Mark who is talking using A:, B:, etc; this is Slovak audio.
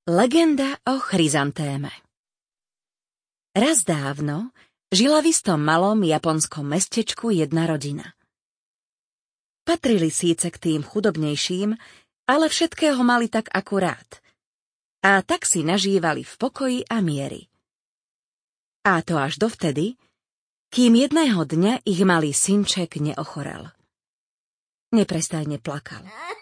A: Legenda o chryzantéme. Raz dávno žila v istom malom japonskom mestečku jedna rodina. Patrili síce k tým chudobnejším, ale všetkého mali tak akurát. A tak si nažívali v pokoji a mieri. A to až dovtedy, kým jedného dňa ich malý synček neochorel. Neprestajne plakal.